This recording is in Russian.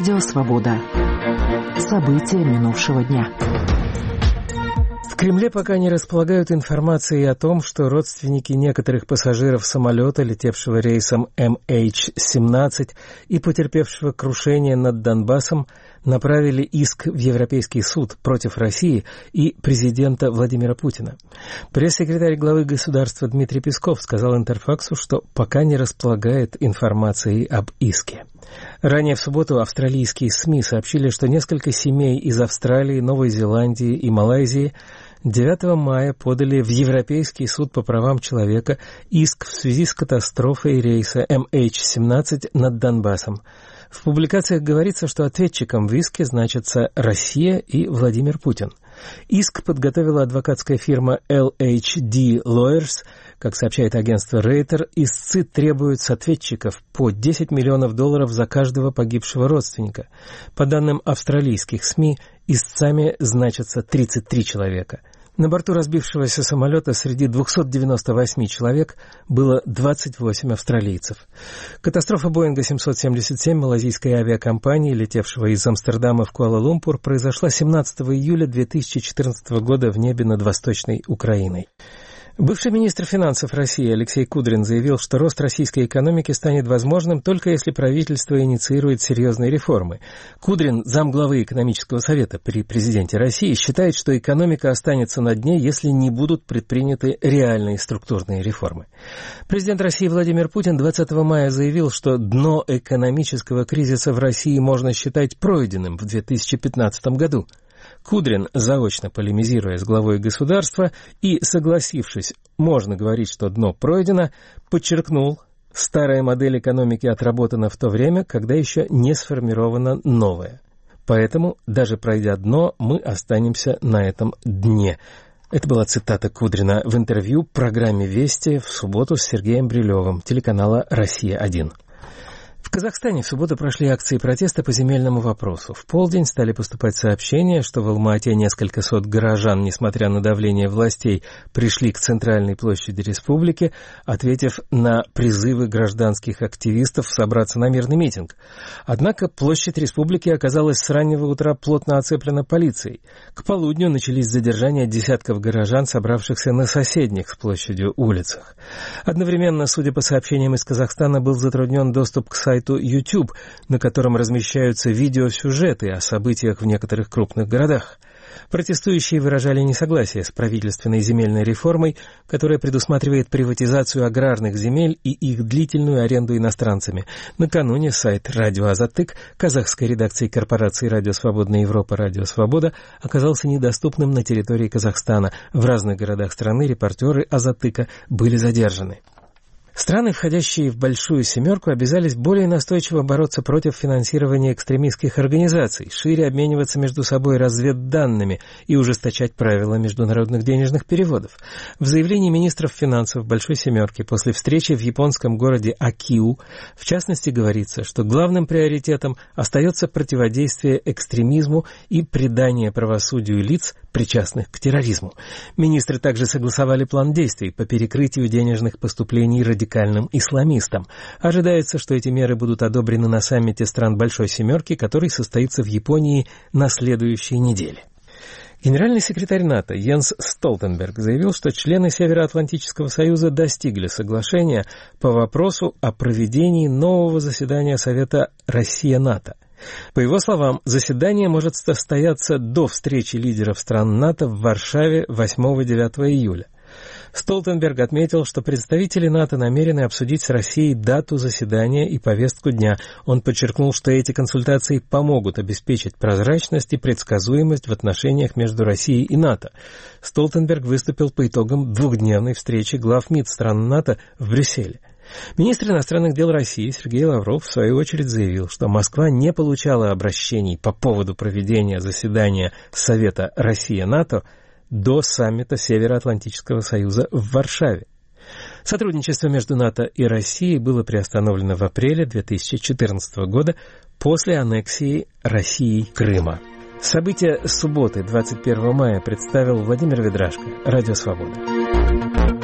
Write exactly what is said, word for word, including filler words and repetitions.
Радио «Свобода». События минувшего дня. В Кремле пока не располагают информацией о том, что родственники некоторых пассажиров самолета, летевшего рейсом эм эйч семнадцать и потерпевшего крушение над Донбассом, направили иск в Европейский суд против России и президента Владимира Путина. Пресс-секретарь главы государства Дмитрий Песков сказал Интерфаксу, что пока не располагает информацией об иске. Ранее в субботу австралийские СМИ сообщили, что несколько семей из Австралии, Новой Зеландии и Малайзии девятого мая подали в Европейский суд по правам человека иск в связи с катастрофой рейса эм эйч семнадцать над Донбассом. В публикациях говорится, что ответчиком в иске значатся Россия и Владимир Путин. Иск подготовила адвокатская фирма эл эйч ди Lawyers. Как сообщает агентство Рейтер, истцы требуют с ответчиков по десять миллионов долларов за каждого погибшего родственника. По данным австралийских СМИ, истцами значатся тридцать три человека. На борту разбившегося самолета среди двухсот девяноста восьми человек было двадцать восемь австралийцев. Катастрофа Боинга семьсот семьдесят семь малайзийской авиакомпании, летевшего из Амстердама в Куала-Лумпур, произошла семнадцатого июля две тысячи четырнадцатого года в небе над Восточной Украиной. Бывший министр финансов России Алексей Кудрин заявил, что рост российской экономики станет возможным только если правительство инициирует серьезные реформы. Кудрин, замглавы экономического совета при президенте России, считает, что экономика останется на дне, если не будут предприняты реальные структурные реформы. Президент России Владимир Путин двадцатого мая заявил, что дно экономического кризиса в России можно считать пройденным в две тысячи пятнадцатом году. Кудрин, заочно полемизируя с главой государства и согласившись, можно говорить, что дно пройдено, подчеркнул, старая модель экономики отработана в то время, когда еще не сформирована новая. Поэтому, даже пройдя дно, мы останемся на этом дне. Это была цитата Кудрина в интервью программе «Вести» в субботу с Сергеем Брилевым, телеканала «Россия один». В Казахстане в субботу прошли акции протеста по земельному вопросу. В полдень стали поступать сообщения, что в Алма-Ате несколько сот горожан, несмотря на давление властей, пришли к центральной площади республики, ответив на призывы гражданских активистов собраться на мирный митинг. Однако площадь республики оказалась с раннего утра плотно оцеплена полицией. К полудню начались задержания десятков горожан, собравшихся на соседних с площадью улицах. Одновременно, судя по сообщениям из Казахстана, был затруднен доступ к сайту YouTube, на котором размещаются видеосюжеты о событиях в некоторых крупных городах. Протестующие выражали несогласие с правительственной земельной реформой, которая предусматривает приватизацию аграрных земель и их длительную аренду иностранцами. Накануне сайт «Радио Азатык» казахской редакции корпорации «Радио Свободная Европа» «Радио Свобода» оказался недоступным на территории Казахстана. В разных городах страны репортеры Азатыка были задержаны. Страны, входящие в Большую Семерку, обязались более настойчиво бороться против финансирования экстремистских организаций, шире обмениваться между собой разведданными и ужесточать правила международных денежных переводов. В заявлении министров финансов Большой Семерки после встречи в японском городе Акиу, в частности, говорится, что главным приоритетом остается противодействие экстремизму и придание правосудию лиц, причастных к терроризму. Министры также согласовали план действий по перекрытию денежных поступлений радикальным исламистам. Ожидается, что эти меры будут одобрены на саммите стран Большой Семерки, который состоится в Японии на следующей неделе. Генеральный секретарь НАТО Йенс Столтенберг заявил, что члены Североатлантического союза достигли соглашения по вопросу о проведении нового заседания Совета Россия-НАТО. По его словам, заседание может состояться до встречи лидеров стран НАТО в Варшаве восьмого-девятого июля. Столтенберг отметил, что представители НАТО намерены обсудить с Россией дату заседания и повестку дня. Он подчеркнул, что эти консультации помогут обеспечить прозрачность и предсказуемость в отношениях между Россией и НАТО. Столтенберг выступил по итогам двухдневной встречи глав МИД стран НАТО в Брюсселе. Министр иностранных дел России Сергей Лавров в свою очередь заявил, что Москва не получала обращений по поводу проведения заседания Совета Россия-НАТО до саммита Североатлантического союза в Варшаве. Сотрудничество между НАТО и Россией было приостановлено в апреле две тысячи четырнадцатого года после аннексии России Крыма. События субботы двадцать первого мая представил Владимир Ведрашко, Радио Свобода.